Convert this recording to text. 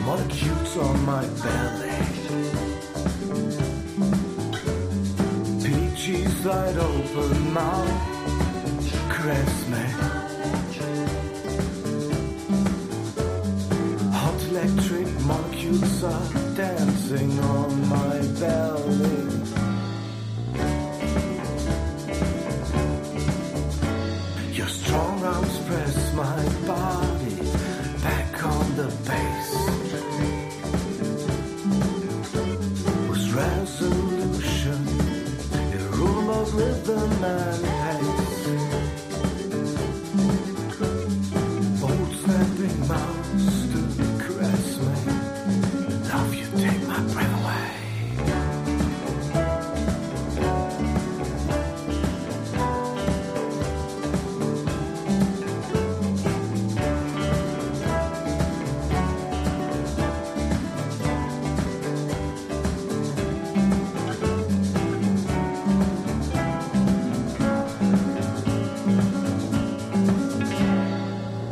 molecules on my belly. Peachy side open mouth, caress me. Hot electric molecules are dancing on my belly. Your strong arms press my body.